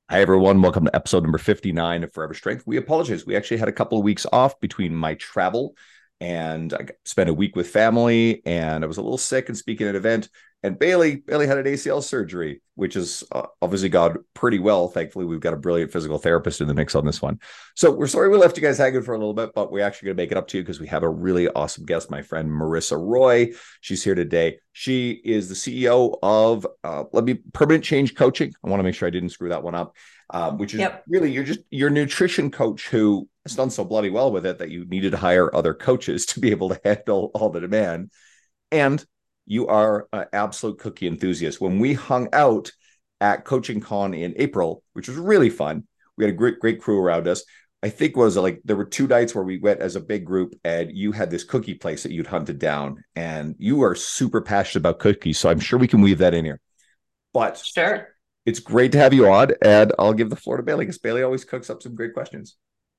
Hi, everyone. Welcome to episode number 59 of Forever Strength. We apologize. We actually had a couple of weeks off between my travel and I spent a week with family and I was a little sick and speaking at an event. And Bailey had an ACL surgery, which is obviously gone pretty well. Thankfully, we've got a brilliant physical therapist in the mix on this one. So we're sorry we left you guys hanging for a little bit, but we're actually going to make it up to you because we have a really awesome guest, my friend Marissa Roy. She's here today. She is the CEO of Permanent Change Coaching. I want to make sure I didn't screw that one up. Which is Yep. really your nutrition coach who has done so bloody well with it that you needed to hire other coaches to be able to handle all the demand. And you are an absolute cookie enthusiast. When we hung out at Coaching Con in April, which was really fun, we had a great crew around us. I think was like there were 2 nights where we went as a big group, and you had this cookie place that you'd hunted down, and you are super passionate about cookies. So I'm sure we can weave that in here. But Sure. it's great to have you on, and I'll give the floor to Bailey because Bailey always cooks up some great questions.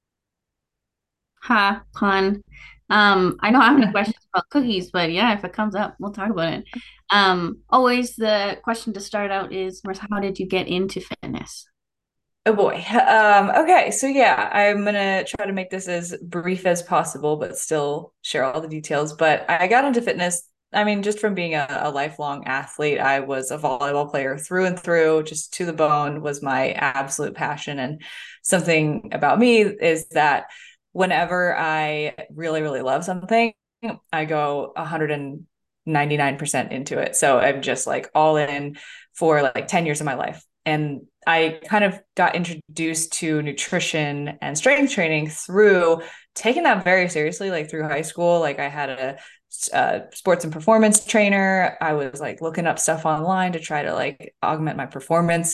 Ha, pun. I don't have any questions about cookies, but yeah, if it comes up, we'll talk about it. Always the question to start out is, Marissa, how did you get into fitness? Oh boy. Okay, so yeah, I'm gonna try to make this as brief as possible, but still share all the details. But I got into fitness, I mean, just from being a lifelong athlete. I was a volleyball player through and through, just to the bone was my absolute passion. And something about me is that whenever I really, really love something, I go 199% into it. So I'm just like all in for like 10 years of my life. And I kind of got introduced to nutrition and strength training through taking that very seriously, like through high school. Like I had a sports and performance trainer. I was like looking up stuff online to try to like augment my performance.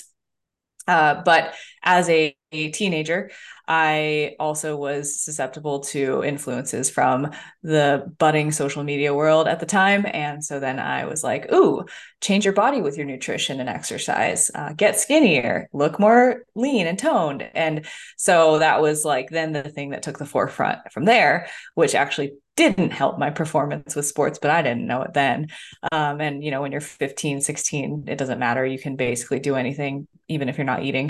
But as a teenager, I also was susceptible to influences from the budding social media world at the time. And so then I was like, ooh, change your body with your nutrition and exercise, get skinnier, look more lean and toned. And so that was like then the thing that took the forefront from there, which actually didn't help my performance with sports, but I didn't know it then. And when you're 15, 16, it doesn't matter. You can basically do anything, even if you're not eating.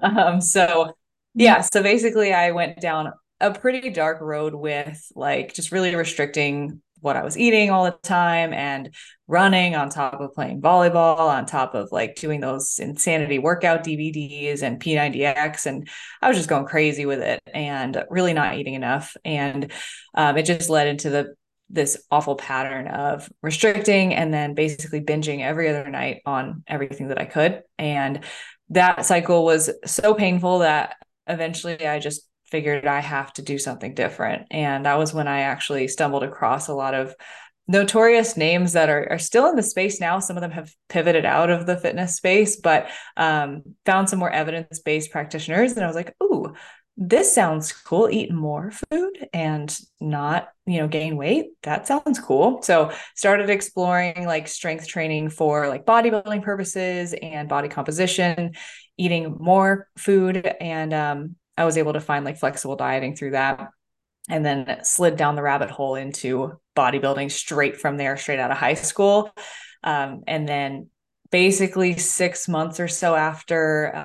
So Mm. yeah, so basically I went down a pretty dark road with like just really restricting what I was eating all the time and running on top of playing volleyball, on top of like doing those insanity workout DVDs and P90X. And I was just going crazy with it and really not eating enough. And it just led into this awful pattern of restricting and then basically binging every other night on everything that I could. And that cycle was so painful that eventually I just figured I have to do something different. And that was when I actually stumbled across a lot of notorious names that are still in the space now. Some of them have pivoted out of the fitness space, but found some more evidence-based practitioners. And I was like, ooh, this sounds cool. Eat more food and not, gain weight. That sounds cool. So started exploring like strength training for like bodybuilding purposes and body composition, eating more food. And I was able to find like flexible dieting through that. And then slid down the rabbit hole into bodybuilding straight from there, straight out of high school. And then basically 6 months or so after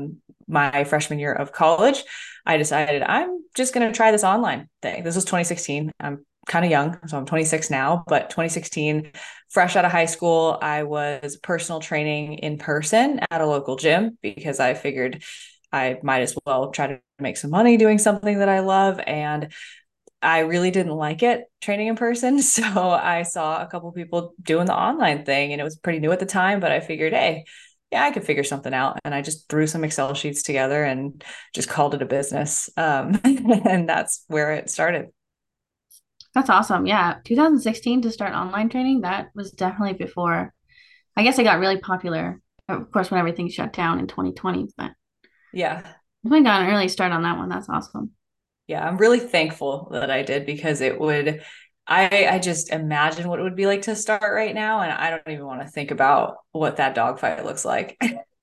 my freshman year of college, I decided I'm just going to try this online thing. This was 2016. I'm kind of young, so I'm 26 now, but 2016, fresh out of high school, I was personal training in person at a local gym because I figured I might as well try to make some money doing something that I love. And I really didn't like it training in person. So I saw a couple people doing the online thing and it was pretty new at the time, but I figured, hey, yeah, I could figure something out. And I just threw some Excel sheets together and just called it a business. And that's where it started. That's awesome. Yeah, 2016 to start online training, that was definitely before. I guess it got really popular, of course, when everything shut down in 2020, but Yeah. I got an early start on that one. That's awesome. Yeah. I'm really thankful that I did because I just imagine what it would be like to start right now. And I don't even want to think about what that dogfight looks like.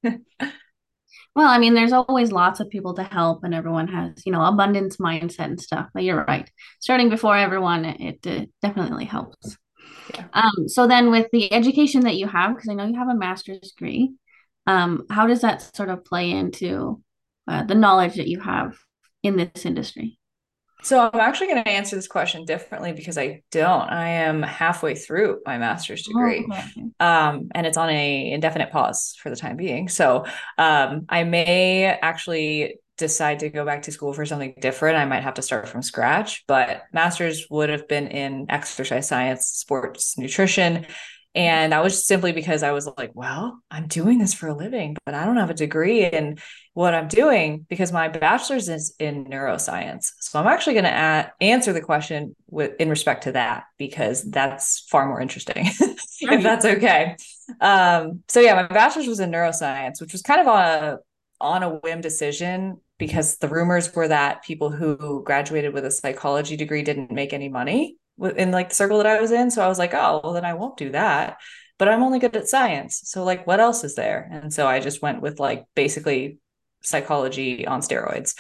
Well, I mean, there's always lots of people to help, and everyone has, abundance mindset and stuff. But you're right. Starting before everyone, it definitely helps. Yeah. So then, with the education that you have, because I know you have a master's degree, how does that sort of play into the knowledge that you have in this industry? So I'm actually going to answer this question differently because I don't. I am halfway through my master's Oh, degree, okay. and it's on a indefinite pause for the time being. So I may actually decide to go back to school for something different. I might have to start from scratch, but master's would have been in exercise science, sports nutrition. And that was simply because I was like, well, I'm doing this for a living, but I don't have a degree in what I'm doing because my bachelor's is in neuroscience. So I'm actually going to answer the question in respect to that because that's far more interesting, if Right. that's okay. So yeah, my bachelor's was in neuroscience, which was kind of on a whim decision because the rumors were that people who graduated with a psychology degree didn't make any money in like the circle that I was in. So I was like, oh, well, then I won't do that. But I'm only good at science. So like what else is there? And so I just went with like basically psychology on steroids.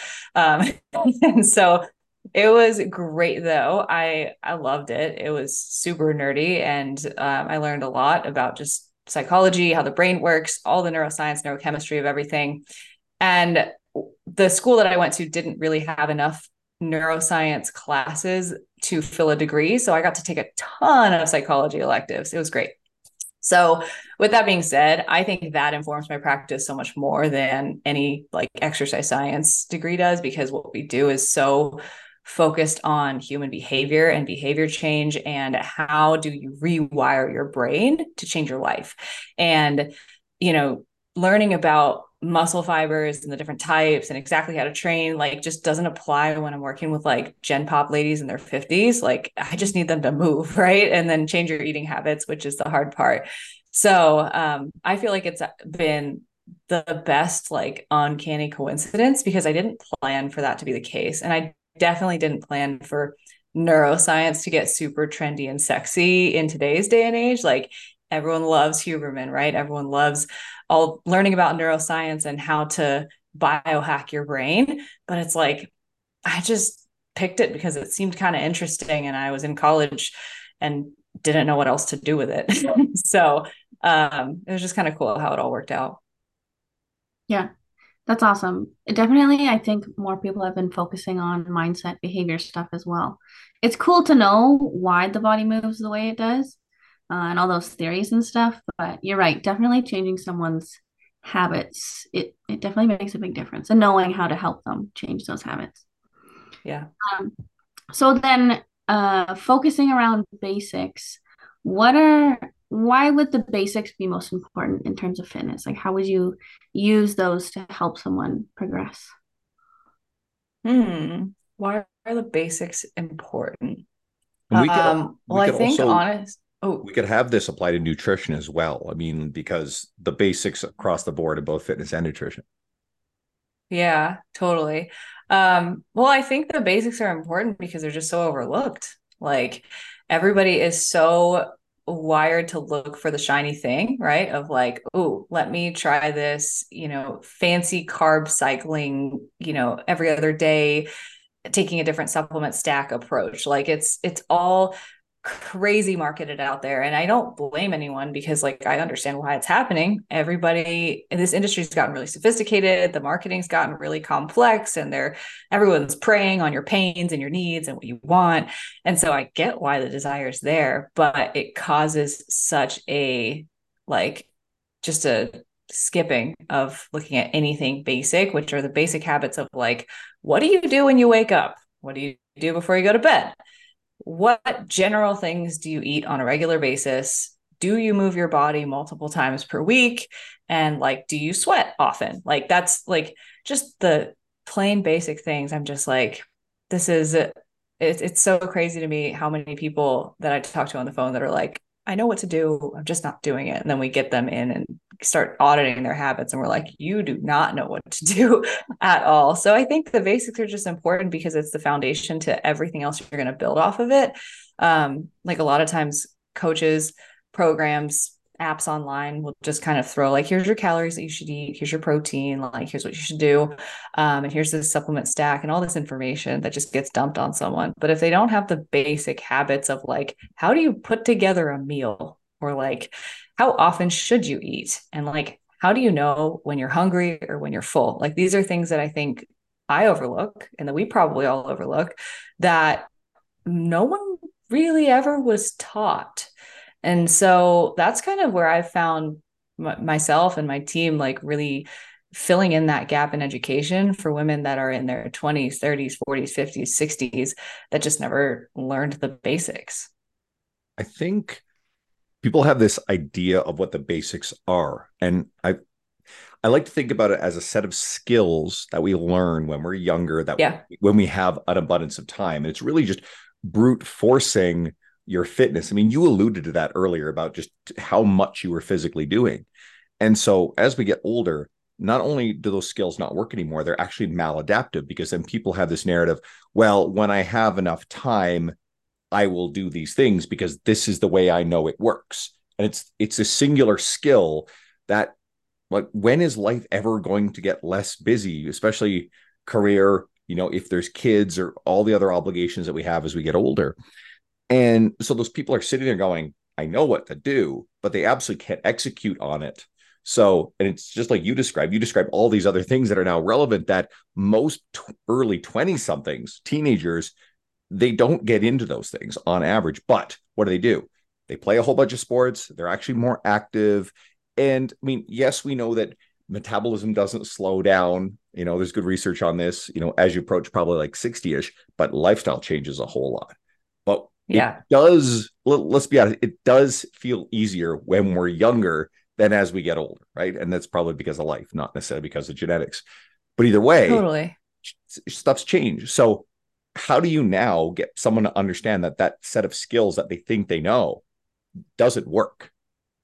And so it was great though. I loved it. It was super nerdy and I learned a lot about just psychology, how the brain works, all the neuroscience, neurochemistry of everything. And the school that I went to didn't really have enough neuroscience classes to fill a degree. So I got to take a ton of psychology electives. It was great. So, with that being said, I think that informs my practice so much more than any like exercise science degree does because what we do is so focused on human behavior and behavior change and how do you rewire your brain to change your life. And, you know, learning about muscle fibers and the different types and exactly how to train like just doesn't apply when I'm working with like gen pop ladies in their 50s. Like I just need them to move, right? And then change your eating habits, which is the hard part. So I feel like it's been the best like uncanny coincidence because I didn't plan for that to be the case. And I definitely didn't plan for neuroscience to get super trendy and sexy in today's day and age. Like everyone loves Huberman, right? Everyone loves all learning about neuroscience and how to biohack your brain. But it's like, I just picked it because it seemed kind of interesting and I was in college and didn't know what else to do with it. So it was just kind of cool how it all worked out. Yeah, that's awesome. Definitely, I think more people have been focusing on mindset behavior stuff as well. It's cool to know why the body moves the way it does, and all those theories and stuff, but you're right, definitely changing someone's habits, it definitely makes a big difference and knowing how to help them change those habits. Yeah. Um, so then focusing around basics, what are why would the basics be most important in terms of fitness? Like how would you use those to help someone progress? Why are the basics important? And Well, we I could think also honest. Oh, we could have this apply to nutrition as well. I mean, because the basics across the board of both fitness and nutrition. yeah, totally. Well, I think the basics are important because they're just so overlooked. Like everybody is so wired to look for the shiny thing, right? Of like, oh, let me try this, fancy carb cycling, every other day, taking a different supplement stack approach. Like it's all crazy marketed out there and I don't blame anyone because like I understand why it's happening. Everybody in this industry's gotten really sophisticated, the marketing's gotten really complex and everyone's preying on your pains and your needs and what you want. And so I get why the desire's there, but it causes such a like just a skipping of looking at anything basic, which are the basic habits of like, what do you do when you wake up? What do you do before you go to bed? What general things do you eat on a regular basis? Do you move your body multiple times per week? And like, do you sweat often? Like, that's like just the plain basic things. I'm just like, this is it's so crazy to me how many people that I talk to on the phone that are like, I know what to do. I'm just not doing it. And then we get them in and start auditing their habits. And we're like, you do not know what to do at all. So I think the basics are just important because it's the foundation to everything else you're going to build off of it. Like a lot of times, coaches, programs, apps online will just kind of throw like, here's your calories that you should eat, here's your protein, like here's what you should do, and here's this supplement stack and all this information that just gets dumped on someone. But if they don't have the basic habits of like, how do you put together a meal, or like, how often should you eat, and like how do you know when you're hungry or when you're full? Like these are things that I think I overlook and that we probably all overlook, that no one really ever was taught. And so that's kind of where I found myself and my team like really filling in that gap in education for women that are in their 20s, 30s, 40s, 50s, 60s that just never learned the basics. I think people have this idea of what the basics are. And I like to think about it as a set of skills that we learn when we're younger, that Yeah. when we have an abundance of time. And it's really just brute forcing your fitness. I mean, you alluded to that earlier about just how much you were physically doing. And so as we get older, not only do those skills not work anymore, they're actually maladaptive, because then people have this narrative, well, when I have enough time, I will do these things because this is the way I know it works. And it's a singular skill that, like, when is life ever going to get less busy, especially career, if there's kids or all the other obligations that we have as we get older. And so those people are sitting there going, I know what to do, but they absolutely can't execute on it. So, and it's just like you describe all these other things that are now relevant that most early 20 somethings, teenagers, they don't get into those things on average. But what do? They play a whole bunch of sports. They're actually more active. And I mean, yes, we know that metabolism doesn't slow down. There's good research on this, as you approach probably like 60-ish, but lifestyle changes a whole lot. But it Yeah. does, let's be honest, it does feel easier when we're younger than as we get older, right? And that's probably because of life, not necessarily because of genetics. But either way, Totally. stuff's changed. So how do you now get someone to understand that that set of skills that they think they know doesn't work?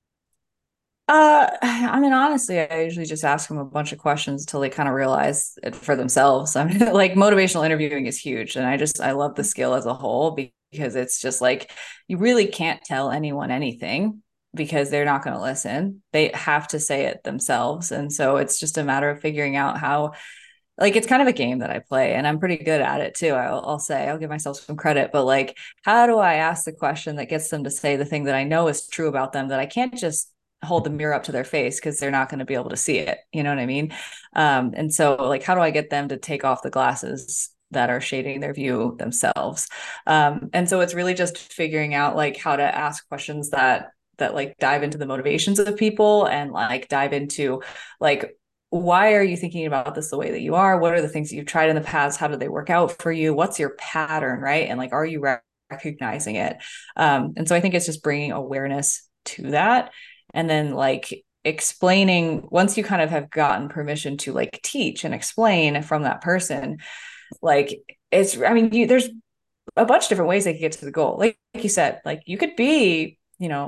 I mean, honestly, I usually just ask them a bunch of questions until they kind of realize it for themselves. I mean, like motivational interviewing is huge. And I love the skill as a whole because it's just like, you really can't tell anyone anything because they're not going to listen. They have to say it themselves. And so it's just a matter of figuring out how, like, it's kind of a game that I play and I'm pretty good at it too. I'll say, I'll give myself some credit, but like, how do I ask the question that gets them to say the thing that I know is true about them, that I can't just hold the mirror up to their face because they're not going to be able to see it. You know what I mean? And so like, how do I get them to take off the glasses that are shading their view themselves? And so it's really just figuring out like how to ask questions that like dive into the motivations of people and like dive into like, why are you thinking about this the way that you are? What are the things that you've tried in the past? How do they work out for you? What's your pattern, right? And like, are you recognizing it? And so I think it's just bringing awareness to that. And then like explaining, once you kind of have gotten permission to like teach and explain from that person, like I mean, there's a bunch of different ways they could get to the goal. Like you said, like you could be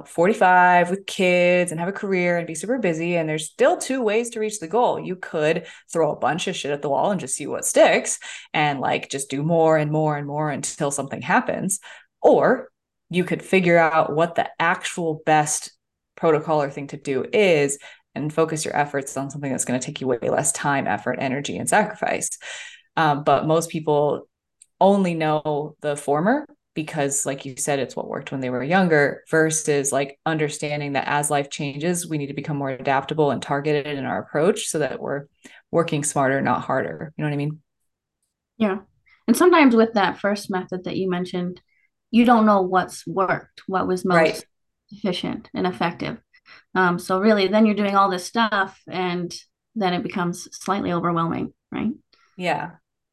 45 with kids and have a career and be super busy. And there's still two ways to reach the goal. You could throw a bunch of shit at the wall and just see what sticks and like just do more and more and more until something happens. Or you could figure out what the actual best protocol or thing to do is and focus your efforts on something that's going to take you way less time, effort, energy, and sacrifice. But most people only know the former because, like you said, it's what worked when they were younger, versus like understanding that as life changes, we need to become more adaptable and targeted in our approach so that we're working smarter, not harder. You know what I mean? Yeah. And sometimes with that first method that you mentioned, you don't know what's worked, what was Right. most efficient and effective. So really, then you're doing all this stuff, and then it becomes slightly overwhelming, right? Yeah.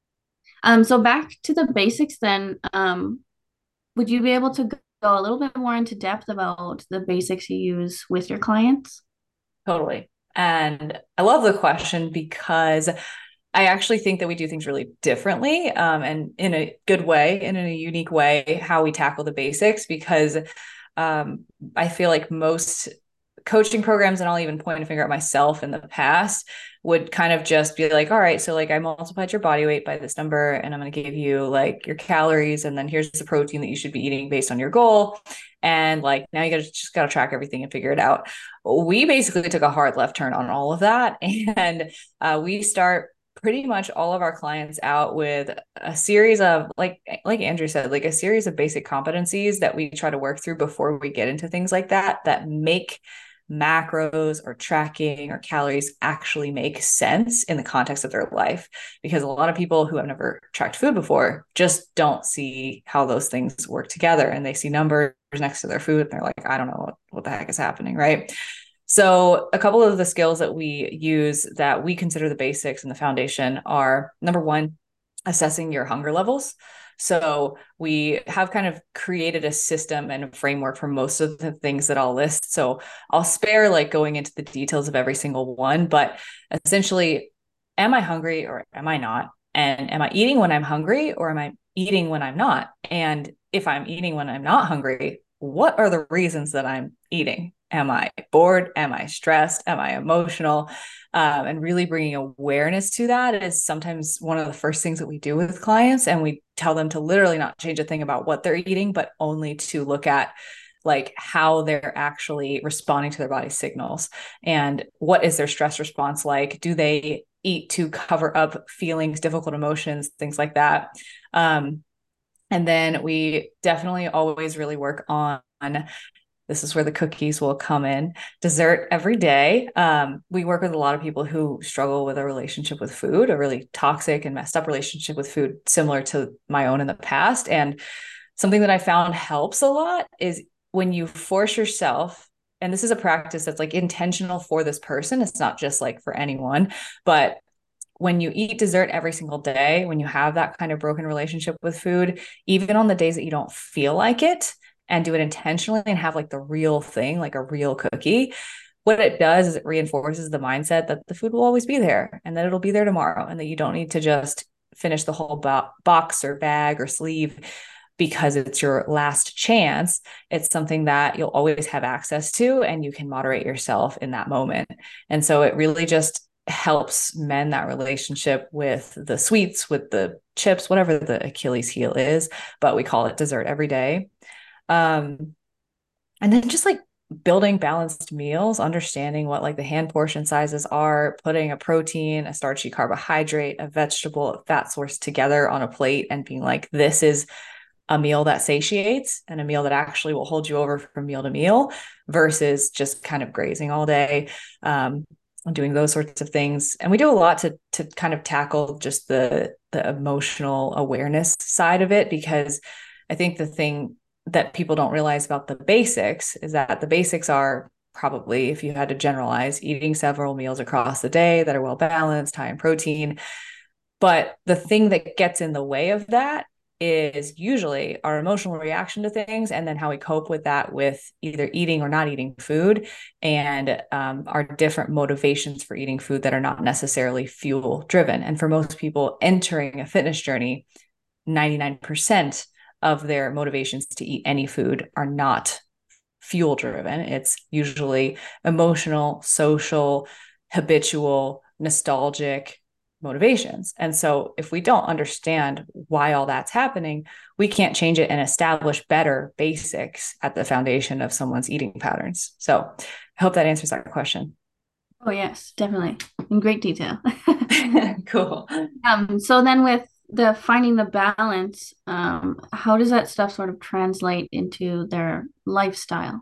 So back to the basics then. Would you be able to go a little bit more into depth about the basics you use with your clients? Totally. And I love the question because I actually think that we do things really differently, and in a good way, and in a unique way, how we tackle the basics. Because I feel like most coaching programs, and I'll even point a finger at myself in the past, would kind of just be like, all right, so like I multiplied your body weight by this number and I'm going to give you like your calories. And then here's the protein that you should be eating based on your goal. And like, now you just got to track everything and figure it out. We basically took a hard left turn on all of that. And we start pretty much all of our clients out with a series of like Andrew said, like a series of basic competencies that we try to work through before we get into things like that make macros or tracking or calories actually make sense in the context of their life. Because a lot of people who have never tracked food before just don't see how those things work together. And they see numbers next to their food and they're like, I don't know what the heck is happening, right? So a couple of the skills that we use that we consider the basics and the foundation are, number one, assessing your hunger levels. So we have kind of created a system and a framework for most of the things that I'll list. So I'll spare like going into the details of every single one, but essentially, am I hungry or am I not? And am I eating when I'm hungry or am I eating when I'm not? And if I'm eating when I'm not hungry, what are the reasons that I'm eating? Am I bored? Am I stressed? Am I emotional? And really bringing awareness to that is sometimes one of the first things that we do with clients. And we tell them to literally not change a thing about what they're eating, but only to look at like how they're actually responding to their body signals and what is their stress response like? Do they eat to cover up feelings, difficult emotions, things like that? And then we definitely always really work on, this is where the cookies will come in, dessert every day. We work with a lot of people who struggle with a relationship with food, a really toxic and messed up relationship with food, similar to my own in the past. And something that I found helps a lot is when you force yourself, and this is a practice that's like intentional for this person, it's not just like for anyone, but when you eat dessert every single day, when you have that kind of broken relationship with food, even on the days that you don't feel like it, and do it intentionally and have like the real thing, like a real cookie, what it does is it reinforces the mindset that the food will always be there and that it'll be there tomorrow and that you don't need to just finish the whole box or bag or sleeve because it's your last chance. It's something that you'll always have access to and you can moderate yourself in that moment. And so it really just helps mend that relationship with the sweets, with the chips, whatever the Achilles heel is, but we call it dessert every day. And then just like building balanced meals, understanding what like the hand portion sizes are, putting a protein, a starchy carbohydrate, a vegetable, a fat source together on a plate and being like, this is a meal that satiates and a meal that actually will hold you over from meal to meal versus just kind of grazing all day. Doing those sorts of things. And we do a lot to kind of tackle just the emotional awareness side of it, because I think the thing that people don't realize about the basics is that the basics are probably, if you had to generalize, eating several meals across the day that are well balanced, high in protein. But the thing that gets in the way of that is usually our emotional reaction to things and then how we cope with that with either eating or not eating food, and our different motivations for eating food that are not necessarily fuel driven. And for most people entering a fitness journey, 99% of their motivations to eat any food are not fuel driven. It's usually emotional, social, habitual, nostalgic motivations. And so if we don't understand why all that's happening, we can't change it and establish better basics at the foundation of someone's eating patterns. So I hope that answers that question. Oh, yes, definitely. In great detail. Cool. So then with the finding the balance, how does that stuff sort of translate into their lifestyle?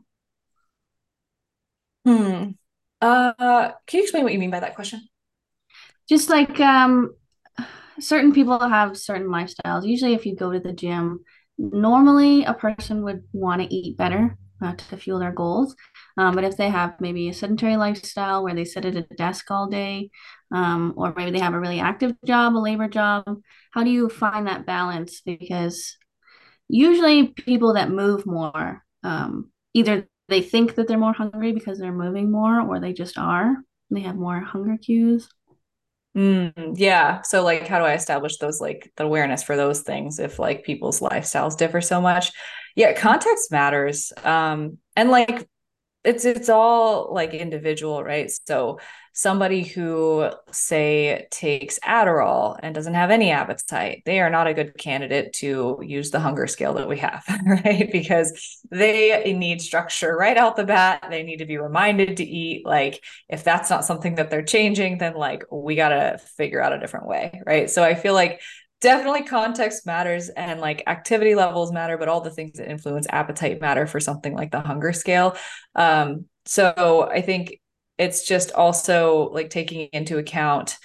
Can you explain what you mean by that question? Just like certain people have certain lifestyles. Usually, if you go to the gym, normally a person would want to eat better to fuel their goals. But if they have maybe a sedentary lifestyle where they sit at a desk all day, or maybe they have a really active job, a labor job, how do you find that balance? Because usually people that move more, either they think that they're more hungry because they're moving more, or they just are. They have more hunger cues. Yeah. So like, how do I establish those, like the awareness for those things if like people's lifestyles differ so much? Yeah, context matters. And like it's all like individual, right? So somebody who say takes Adderall and doesn't have any appetite, they are not a good candidate to use the hunger scale that we have, right? Because they need structure right out the bat. They need to be reminded to eat. Like if that's not something that they're changing, then like we got to figure out a different way, right? So I feel like definitely context matters and like activity levels matter, but all the things that influence appetite matter for something like the hunger scale. So I think it's just also like taking into account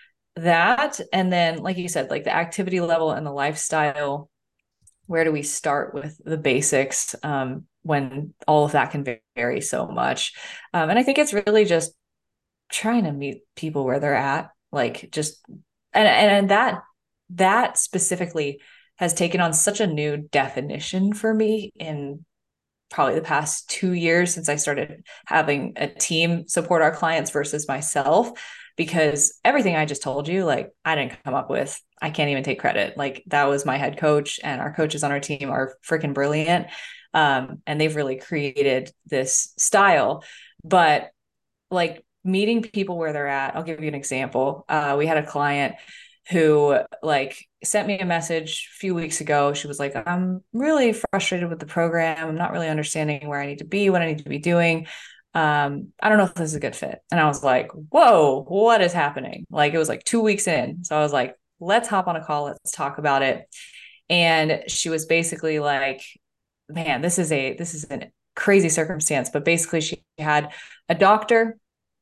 that. And then, like you said, like the activity level and the lifestyle, where do we start with the basics when all of that can vary so much? And I think it's really just trying to meet people where they're at, like just, and that specifically has taken on such a new definition for me in probably the past 2 years since I started having a team support our clients versus myself. Because everything I just told you, like I didn't come up with, I can't even take credit. Like that was my head coach, and our coaches on our team are freaking brilliant. And they've really created this style. But like meeting people where they're at, I'll give you an example. We had a client who like sent me a message a few weeks ago. She was like, I'm really frustrated with the program. I'm not really understanding where I need to be, what I need to be doing. I don't know if this is a good fit. And I was like, whoa, what is happening? Like it was like 2 weeks in. So I was like, let's hop on a call. Let's talk about it. And she was basically like, man, this is a crazy circumstance. But basically she had a doctor,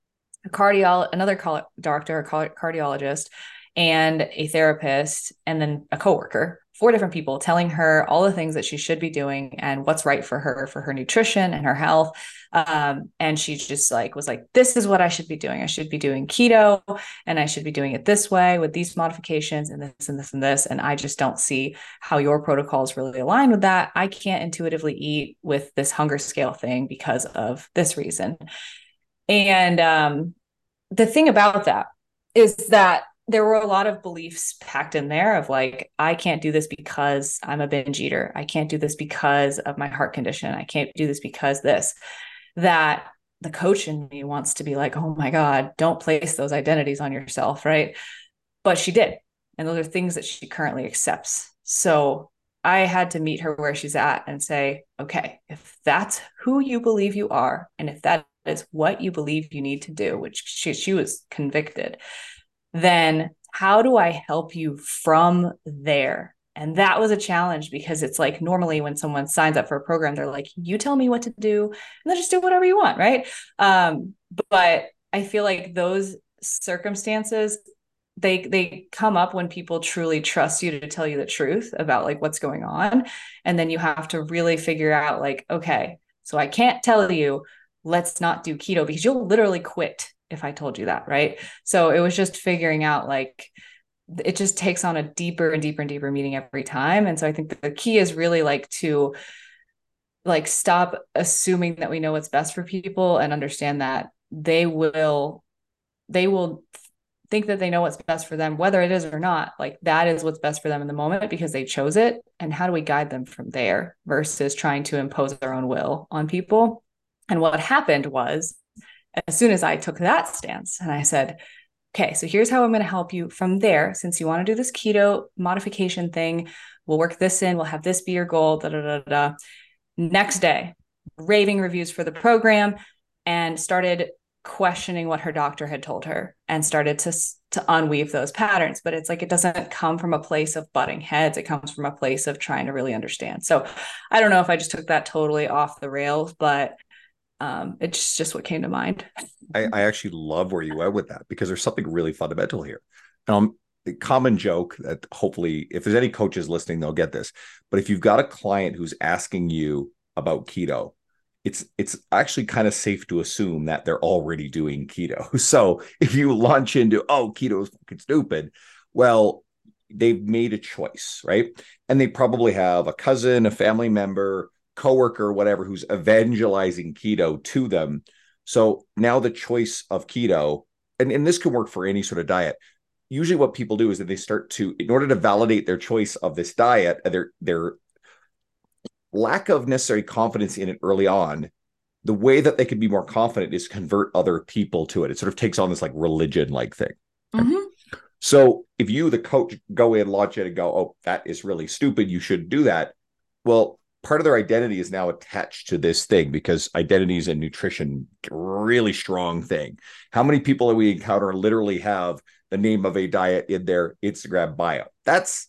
another doctor, a cardiologist, and a therapist, and then a coworker, 4 different people telling her all the things that she should be doing and what's right for her nutrition and her health. And she just like was like, this is what I should be doing. I should be doing keto, and I should be doing it this way with these modifications and this and this and this. And I just don't see how your protocols really align with that. I can't intuitively eat with this hunger scale thing because of this reason. And the thing about that is that there were a lot of beliefs packed in there of like, I can't do this because I'm a binge eater. I can't do this because of my heart condition. I can't do this because this, that the coach in me wants to be like, oh my God, don't place those identities on yourself. Right. But she did. And those are things that she currently accepts. So I had to meet her where she's at and say, okay, if that's who you believe you are, and if that is what you believe you need to do, which she was convicted, then how do I help you from there? And that was a challenge, because it's like normally when someone signs up for a program, they're like, you tell me what to do, and then just do whatever you want. Right. But I feel like those circumstances, they come up when people truly trust you to tell you the truth about like what's going on. And then you have to really figure out like, okay, so I can't tell you, let's not do keto, because you'll literally quit if I told you that. Right. So it was just figuring out like, it just takes on a deeper and deeper and deeper meaning every time. And so I think the key is really like to like stop assuming that we know what's best for people, and understand that they will think that they know what's best for them, whether it is or not. Like that is what's best for them in the moment because they chose it. And how do we guide them from there versus trying to impose our own will on people? And what happened was, as soon as I took that stance and I said, okay, so here's how I'm going to help you from there. Since you want to do this keto modification thing, we'll work this in, we'll have this be your goal, da, da, da, da. Next day, raving reviews for the program, and started questioning what her doctor had told her, and started to unweave those patterns. But it's like, it doesn't come from a place of butting heads. It comes from a place of trying to really understand. So I don't know if I just took that totally off the rails, but it's just what came to mind. I actually love where you went with that, because there's something really fundamental here. The common joke that hopefully, if there's any coaches listening, they'll get this. But if you've got a client who's asking you about keto, it's actually kind of safe to assume that they're already doing keto. So if you launch into, oh, keto is fucking stupid, well, they've made a choice, right? And they probably have a cousin, a family member, coworker, whatever, who's evangelizing keto to them. So now the choice of keto, and this can work for any sort of diet. Usually what people do is that they start to, in order to validate their choice of this diet, their lack of necessary confidence in it early on, the way that they can be more confident is convert other people to it. It sort of takes on this like religion-like thing. Mm-hmm. So if you, the coach, go in, launch it and go, oh, that is really stupid, you should do that. Well, part of their identity is now attached to this thing, because identity is in nutrition, really strong thing. How many people that we encounter literally have the name of a diet in their Instagram bio? That's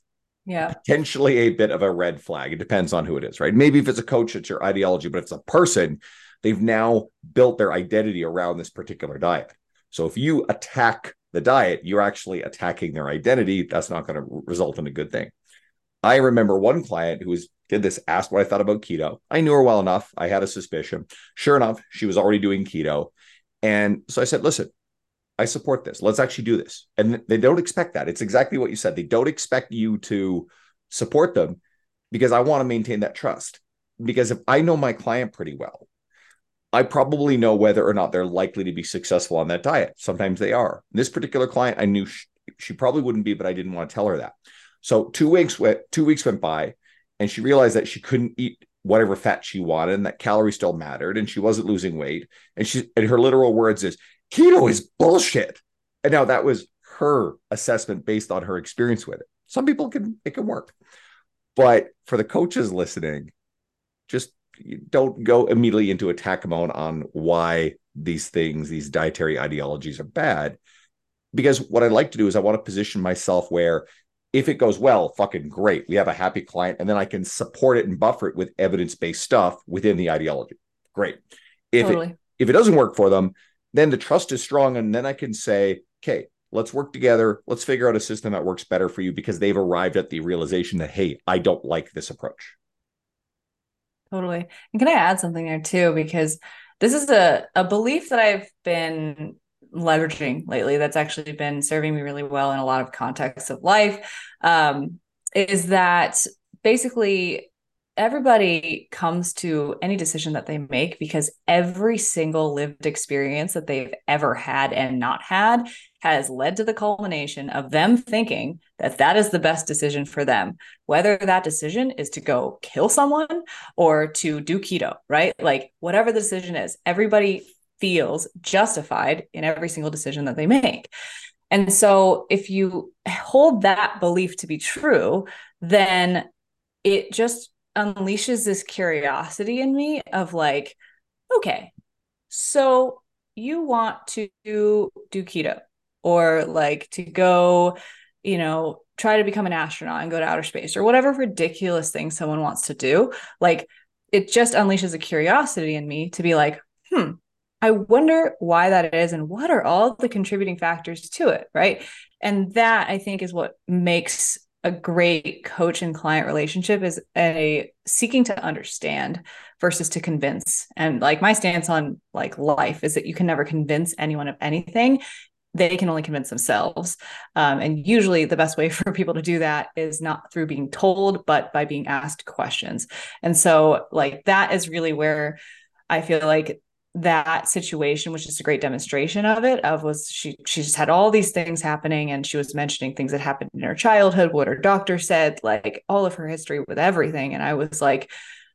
potentially a bit of a red flag. It depends on who it is, right? Maybe if it's a coach, it's your ideology, but if it's a person, they've now built their identity around this particular diet. So if you attack the diet, you're actually attacking their identity. That's not going to result in a good thing. I remember one client who did this, asked what I thought about keto. I knew her well enough. I had a suspicion. Sure enough, she was already doing keto. And so I said, listen, I support this. Let's actually do this. And they don't expect that. It's exactly what you said. They don't expect you to support them because I want to maintain that trust. Because if I know my client pretty well, I probably know whether or not they're likely to be successful on that diet. Sometimes they are. This particular client, I knew she probably wouldn't be, but I didn't want to tell her that. So 2 weeks went by, and she realized that she couldn't eat whatever fat she wanted, and that calories still mattered, and she wasn't losing weight. And her literal words is, keto is bullshit. And now that was her assessment based on her experience with it. Some people it can work. But for the coaches listening, just don't go immediately into attack mode on why these dietary ideologies are bad. Because what I like to do is I want to position myself where if it goes well, fucking great. We have a happy client, and then I can support it and buffer it with evidence-based stuff within the ideology. Great. If it doesn't work for them, then the trust is strong, and then I can say, okay, let's work together. Let's figure out a system that works better for you because they've arrived at the realization that, hey, I don't like this approach. Totally. And can I add something there too? Because this is a belief that I've been leveraging lately that's actually been serving me really well in a lot of contexts of life, is that basically everybody comes to any decision that they make because every single lived experience that they've ever had and not had has led to the culmination of them thinking that that is the best decision for them, whether that decision is to go kill someone or to do keto, right? Like whatever the decision is, everybody feels justified in every single decision that they make. And so if you hold that belief to be true, then it just unleashes this curiosity in me of like, okay, so you want to do keto or like to go, try to become an astronaut and go to outer space or whatever ridiculous thing someone wants to do. Like it just unleashes a curiosity in me to be like, I wonder why that is and what are all the contributing factors to it, right? And that I think is what makes a great coach and client relationship is a seeking to understand versus to convince. And like my stance on like life is that you can never convince anyone of anything. They can only convince themselves. And usually the best way for people to do that is not through being told, but by being asked questions. And so like that is really where I feel like that situation, which is a great demonstration of it, was she just had all these things happening and she was mentioning things that happened in her childhood, what her doctor said, like all of her history with everything. And I was like,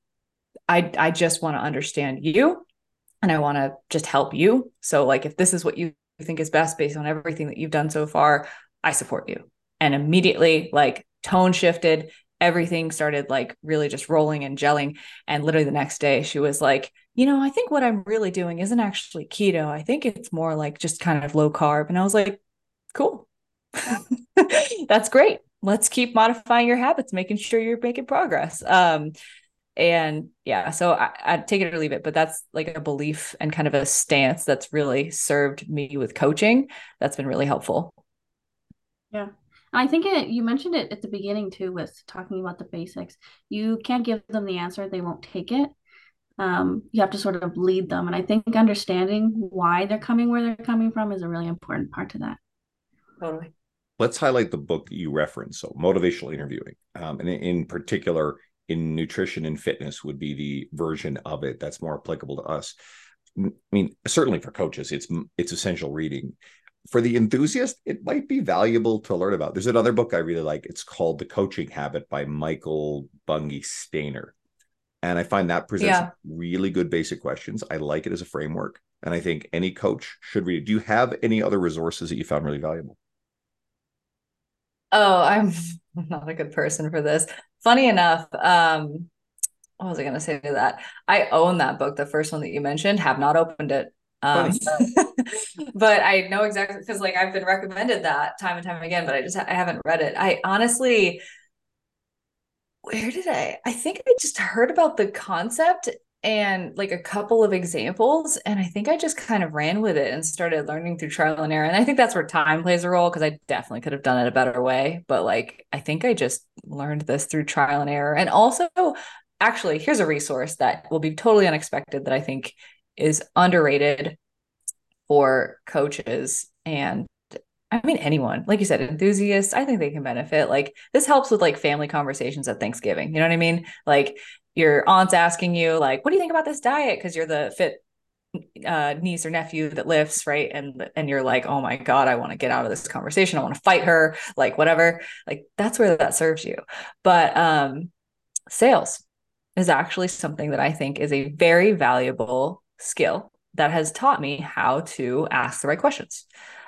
I just want to understand you and I want to just help you. So like, if this is what you think is best based on everything that you've done so far, I support you. And immediately like tone shifted, everything started like really just rolling and gelling. And literally the next day she was like, I think what I'm really doing isn't actually keto. I think it's more like just kind of low carb. And I was like, cool. That's great. Let's keep modifying your habits, making sure you're making progress. And yeah, so I take it or leave it, but that's like a belief and kind of a stance that's really served me with coaching. That's been really helpful. Yeah. I think you mentioned it at the beginning too, with talking about the basics. You can't give them the answer, they won't take it. You have to sort of lead them. And I think understanding why they're coming where they're coming from is a really important part to that. Totally. Let's highlight the book that you referenced. So motivational interviewing, and in particular in nutrition and fitness would be the version of it that's more applicable to us. I mean, certainly for coaches, it's essential reading. For the enthusiast, it might be valuable to learn about. There's another book I really like. It's called The Coaching Habit by Michael Bungay Stanier. And I find that presents really good basic questions. I like it as a framework. And I think any coach should read it. Do you have any other resources that you found really valuable? Oh, I'm not a good person for this. Funny enough, what was I going to say to that? I own that book, the first one that you mentioned, have not opened it. But I know exactly because like I've been recommended that time and time again, but I haven't read it. I honestly, I think I just heard about the concept and like a couple of examples. And I think I just kind of ran with it and started learning through trial and error. And I think that's where time plays a role, because I definitely could have done it a better way. But like, I think I just learned this through trial and error. And also, actually, here's a resource that will be totally unexpected that I think is underrated for coaches and, I mean, anyone, like you said, enthusiasts. I think they can benefit. Like, this helps with like family conversations at Thanksgiving. You know what I mean? Like, your aunt's asking you, like, what do you think about this diet? Because you're the fit niece or nephew that lifts, right? And you're like, oh my God, I want to get out of this conversation. I want to fight her, like whatever. Like, that's where that serves you. But sales is actually something that I think is a very valuable skill that has taught me how to ask the right questions.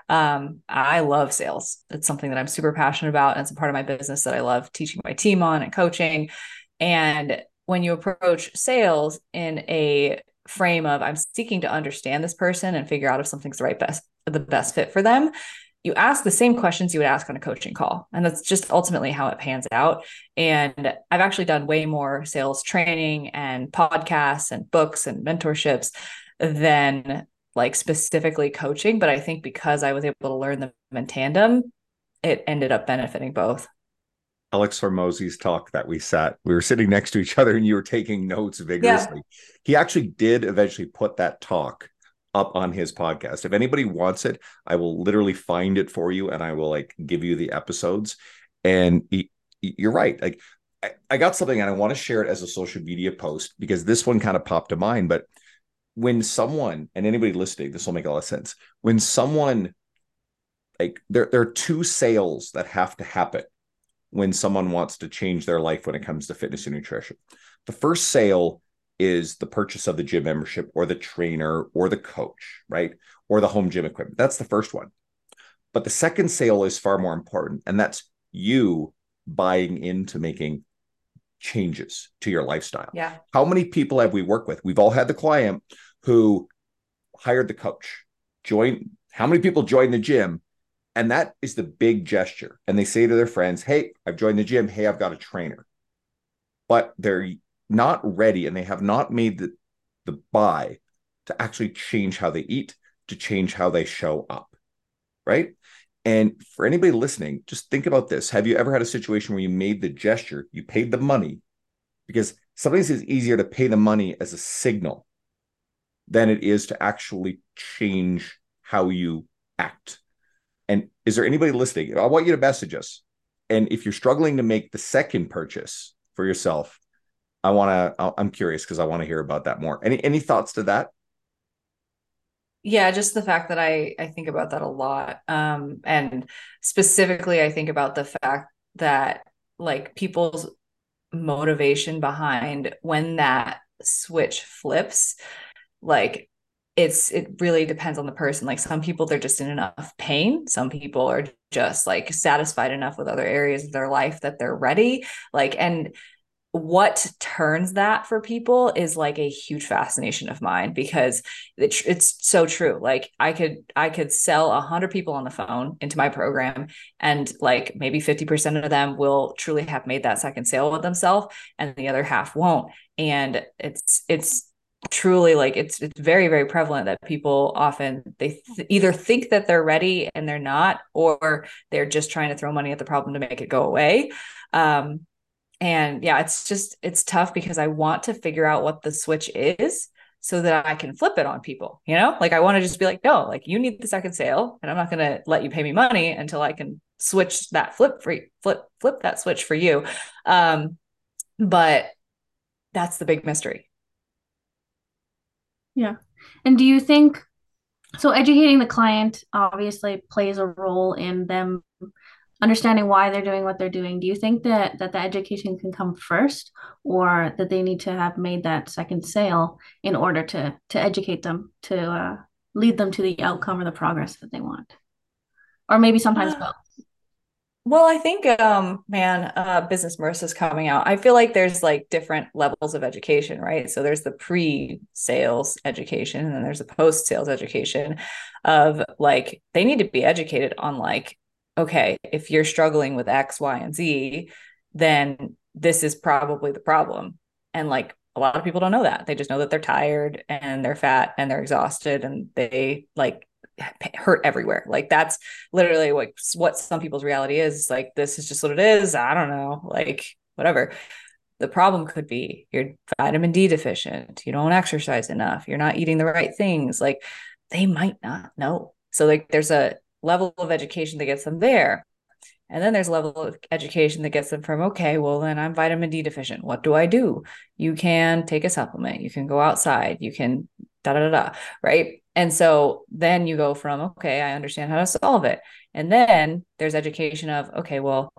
I love sales. It's something that I'm super passionate about. And it's a part of my business that I love teaching my team on and coaching. And when you approach sales in a frame of, I'm seeking to understand this person and figure out if something's the best fit for them, you ask the same questions you would ask on a coaching call. And that's just ultimately how it pans out. And I've actually done way more sales training and podcasts and books and mentorships than like specifically coaching. But I think because I was able to learn them in tandem, it ended up benefiting both. Alex Hormozzi's talk that we were sitting next to each other and you were taking notes vigorously. Yeah. He actually did eventually put that talk up on his podcast. If anybody wants it, I will literally find it for you and I will like give you the episodes. And you're right. Like, I got something and I want to share it as a social media post because this one kind of popped to mind. But when someone, and anybody listening, this will make a lot of sense. When someone, like, there are two sales that have to happen when someone wants to change their life when it comes to fitness and nutrition. The first sale is the purchase of the gym membership or the trainer or the coach, right? Or the home gym equipment. That's the first one. But the second sale is far more important. And that's you buying into making changes to your lifestyle. Yeah. How many people have we worked with? We've all had the client who hired the coach, how many people joined the gym? And that is the big gesture. And they say to their friends, hey, I've joined the gym. Hey, I've got a trainer. But they're not ready and they have not made the buy to actually change how they eat, to change how they show up. Right. And for anybody listening, just think about this. Have you ever had a situation where you made the gesture, you paid the money? Because sometimes it's easier to pay the money as a signal than it is to actually change how you act. And is there anybody listening? I want you to message us. And if you're struggling to make the second purchase for yourself, I'm curious because I want to hear about that more. Any thoughts to that? Yeah, just the fact that I think about that a lot. And specifically I think about the fact that like people's motivation behind when that switch flips, like it really depends on the person. Like, some people, they're just in enough pain. Some people are just like satisfied enough with other areas of their life that they're ready. Like, and what turns that for people is like a huge fascination of mine, because it's so true. Like, I could sell 100 people on the phone into my program, and like maybe 50% of them will truly have made that second sale with themselves, and the other half won't. And it's truly like it's very, very prevalent that people often either think that they're ready and they're not, or they're just trying to throw money at the problem to make it go away. And yeah, it's tough because I want to figure out what the switch is so that I can flip it on people, like I want to just be like, no, like, you need the second sale and I'm not going to let you pay me money until I can switch that flip that switch for you. But that's the big mystery. Yeah. And do you think so? Educating the client obviously plays a role in them understanding why they're doing what they're doing. Do you think that the education can come first, or that they need to have made that second sale in order to educate them to lead them to the outcome or the progress that they want, or maybe sometimes both? Well, I think, Business Marissa is coming out. I feel like there's like different levels of education, right? So there's the pre-sales education, and then there's the post-sales education of like, they need to be educated on like, okay, if you're struggling with X, Y, and Z, then this is probably the problem. And like, a lot of people don't know that. They just know that they're tired and they're fat and they're exhausted and they like hurt everywhere. Like that's literally what some people's reality is. Like, this is just what it is. I don't know, like whatever. The problem could be you're vitamin D deficient, you don't exercise enough, you're not eating the right things. Like, they might not know. So like there's a level of education that gets them there. And then there's a level of education that gets them from, okay, well, then I'm vitamin D deficient. What do I do? You can take a supplement. You can go outside. You can da da da da. Right. And so then you go from, okay, I understand how to solve it. And then there's education of, okay, well,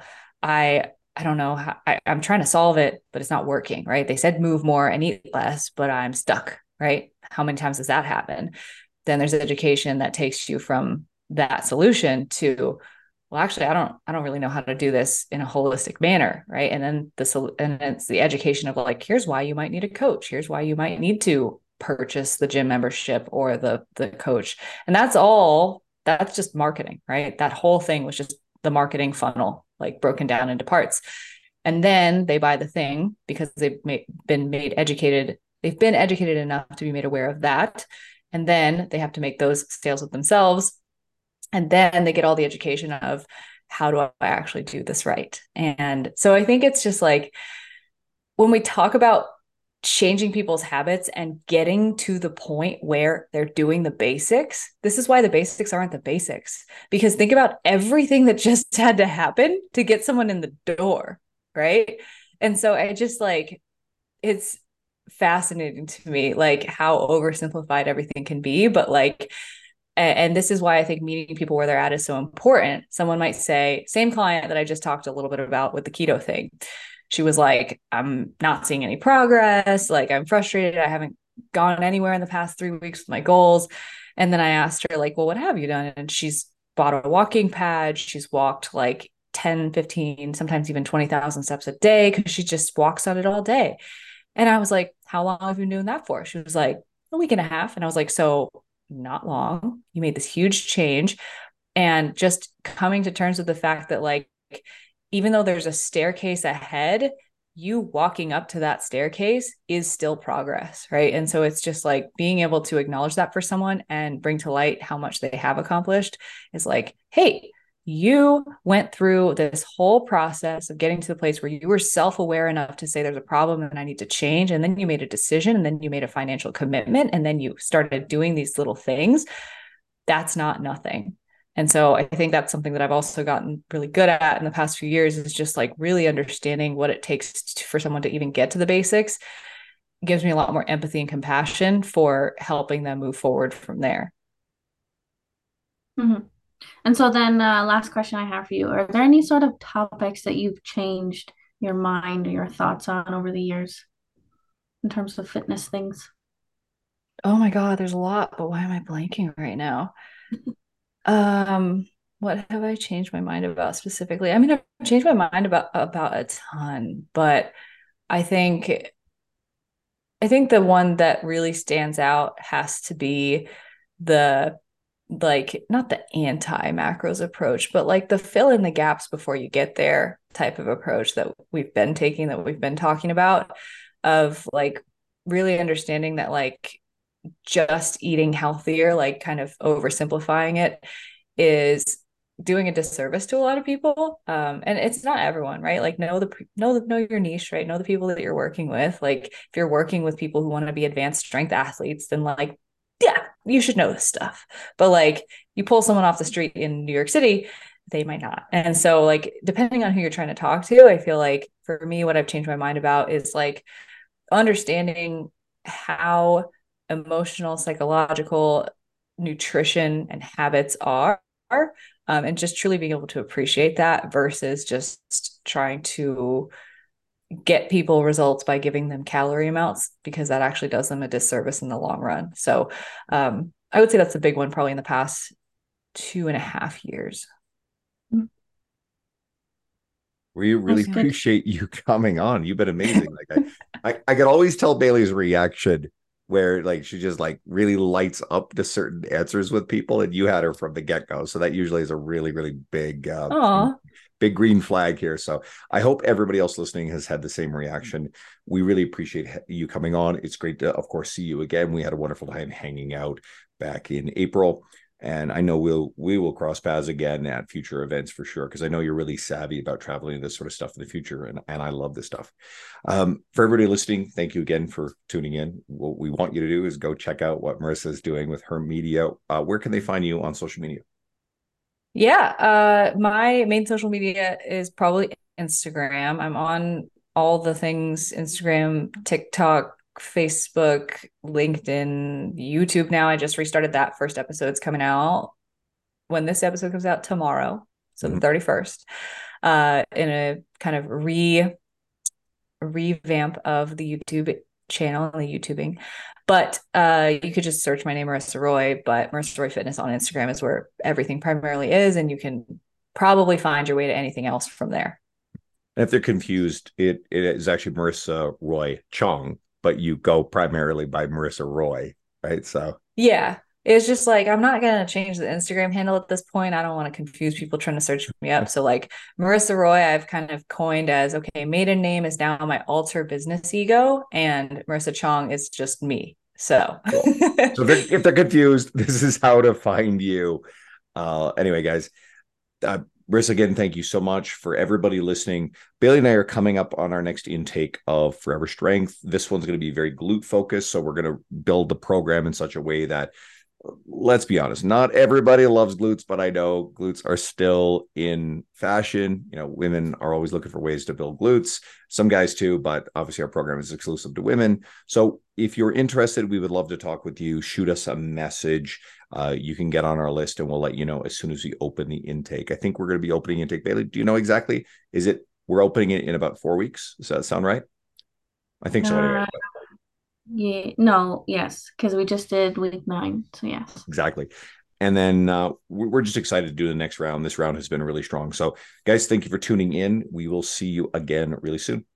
I don't know how I'm trying to solve it, but it's not working. Right. They said move more and eat less, but I'm stuck. Right. How many times does that happen? Then there's education that takes you from that solution to, well, actually, I don't really know how to do this in a holistic manner, right? And then it's the education of like, here's why you might need a coach. Here's why you might need to purchase the gym membership or the coach. And that's just marketing, right? That whole thing was just the marketing funnel, like broken down into parts. And then they buy the thing because been educated enough to be made aware of that. And then they have to make those sales with themselves. And then they get all the education of, how do I actually do this right? And so I think it's just like, when we talk about changing people's habits and getting to the point where they're doing the basics, this is why the basics aren't the basics. Because think about everything that just had to happen to get someone in the door, right? And so I just like, it's fascinating to me, like how oversimplified everything can be. But like, and this is why I think meeting people where they're at is so important. Someone might say, same client that I just talked a little bit about with the keto thing. She was like, I'm not seeing any progress. Like, I'm frustrated. I haven't gone anywhere in the past 3 weeks with my goals. And then I asked her, like, well, what have you done? And she's bought a walking pad. She's walked like 10, 15, sometimes even 20,000 steps a day because she just walks on it all day. And I was like, how long have you been doing that for? She was like, a week and a half. And I was like, so not long. You made this huge change. And just coming to terms with the fact that, like, even though there's a staircase ahead, you walking up to that staircase is still progress, right? And so it's just like being able to acknowledge that for someone and bring to light how much they have accomplished is like, hey, you went through this whole process of getting to the place where you were self-aware enough to say there's a problem and I need to change. And then you made a decision, and then you made a financial commitment, and then you started doing these little things. That's not nothing. And so I think that's something that I've also gotten really good at in the past few years, is just like really understanding what it takes for someone to even get to the basics. It gives me a lot more empathy and compassion for helping them move forward from there. Mm-hmm. And so then, last question I have for you, are there any sort of topics that you've changed your mind or your thoughts on over the years in terms of fitness things? Oh my God, there's a lot, but why am I blanking right now? What have I changed my mind about specifically? I mean, I've changed my mind about a ton, but I think the one that really stands out has to be the, like, not the anti-macros approach, but like the fill in the gaps before you get there type of approach that we've been taking, that we've been talking about, of like really understanding that like just eating healthier, like kind of oversimplifying it, is doing a disservice to a lot of people. And it's not everyone, right? Like know your niche, right? Know the people that you're working with. Like if you're working with people who want to be advanced strength athletes, then like, yeah, you should know this stuff. But like you pull someone off the street in New York City, they might not. And so like, depending on who you're trying to talk to, I feel like for me, what I've changed my mind about is like understanding how emotional, psychological, nutrition and habits are, and just truly being able to appreciate that versus just trying to get people results by giving them calorie amounts, because that actually does them a disservice in the long run. So I would say that's a big one, probably in the past 2.5 years. We really appreciate you coming on. You've been amazing. Like I could always tell Bailey's reaction where like she just like really lights up to certain answers with people, and you had her from the get-go. So that usually is a really, really big big green flag here. So I hope everybody else listening has had the same reaction. We really appreciate you coming on. It's great to, of course, see you again. We had a wonderful time hanging out back in April. And I know we will cross paths again at future events for sure, because I know you're really savvy about traveling and this sort of stuff in the future. And I love this stuff. For everybody listening, thank you again for tuning in. What we want you to do is go check out what Marissa is doing with her media. Where can they find you on social media? Yeah, my main social media is probably Instagram. I'm on all the things: Instagram, TikTok, Facebook, LinkedIn, YouTube now. I just restarted that. First episode's coming out when this episode comes out tomorrow, so the 31st, in a kind of revamp of the YouTube channel and the YouTubing. But you could just search my name, Marissa Roy, but Marissa Roy Fitness on Instagram is where everything primarily is, and you can probably find your way to anything else from there. And if they're confused, it is actually Marissa Roy Chong, but you go primarily by Marissa Roy, right? So yeah, it's just like, I'm not going to change the Instagram handle at this point. I don't want to confuse people trying to search me up. So like Marissa Roy, I've kind of coined as, okay, maiden name is now my alter business ego, and Marissa Chong is just me. So, cool. So if they're confused, this is how to find you. Anyway, guys, Marissa, again, thank you so much. For everybody listening, Bailey and I are coming up on our next intake of Forever Strength. This one's going to be very glute focused. So we're going to build the program in such a way that, let's be honest, not everybody loves glutes, but I know glutes are still in fashion. You know, women are always looking for ways to build glutes, some guys too, but obviously our program is exclusive to women. So if you're interested, we would love to talk with you. Shoot us a message. You can get on our list and we'll let you know as soon as we open the intake. I think we're going to be opening intake. Bailey, do you know exactly? We're opening it in about 4 weeks? Does that sound right? I think so anyway. Yeah, no, yes, because we just did week 9. So yes. Exactly. And then we're just excited to do the next round. This round has been really strong. So guys, thank you for tuning in. We will see you again really soon.